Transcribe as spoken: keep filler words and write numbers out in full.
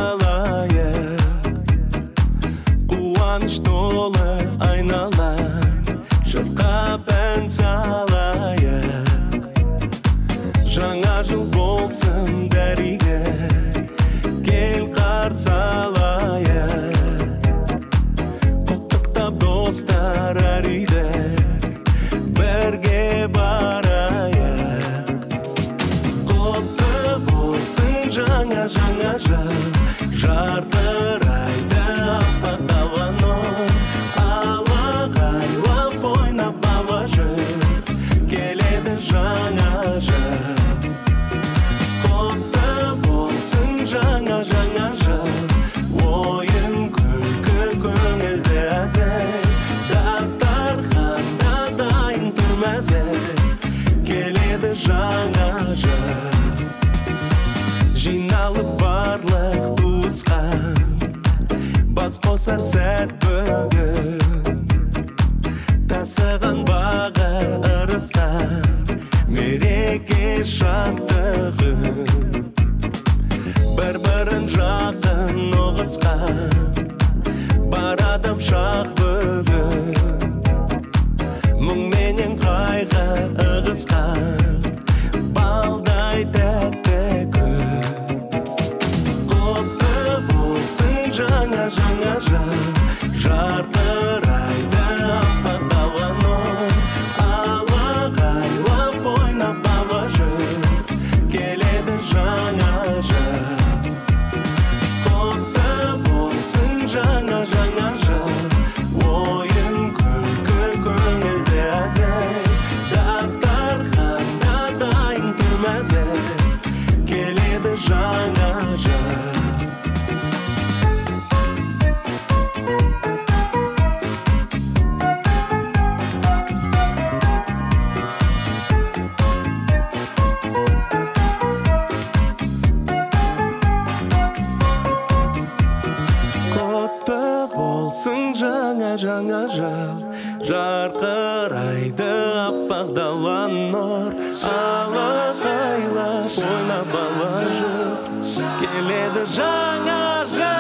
салайық, қуаныш толы айналайық, шырқап ән салайық. Жаңа жыл болсын дәриге, кел қарсы алайық. Құттықтап достар әр үйде, бірге барайық. Құтты болсын жаңа жаңа жыл, жарқырайды аппақ дала нұр. Алақайлап ойнап бала жүр, келеді жаңа жыл. Құтты болсын жаңа жаңа жыл, ойын күлкі көңілді әзір. Дастарханда дайын тұр мәзір, келеді жаңа жыл. Жиналып барлық туысқан, бас қосар сәт бүгін. Тасыған бағы ырыстан, мереке шаттығын. Бір-бірін жақын ұғысқан, бар адам шақ бүгін. Мұң менен қайғы ығысқан, балдай тәтті күн. Құтты болсын жаңа жаңа жыл, жарқырайды аппақ дала нұр. Алақайлап ойнап бала жүр, келеді жаңа жыл. Құтты болсын жаңа жаңа жыл, ойын күлкі көңілді әзір. Дастарханда дайын тұр мәзір, келеді жаңа жыл. Құтты болсын жаңа жаңа жыл, жарқырайды аппақ дала нұр. Алақайлап ойнап бала жүр, келеді жаңа жыл.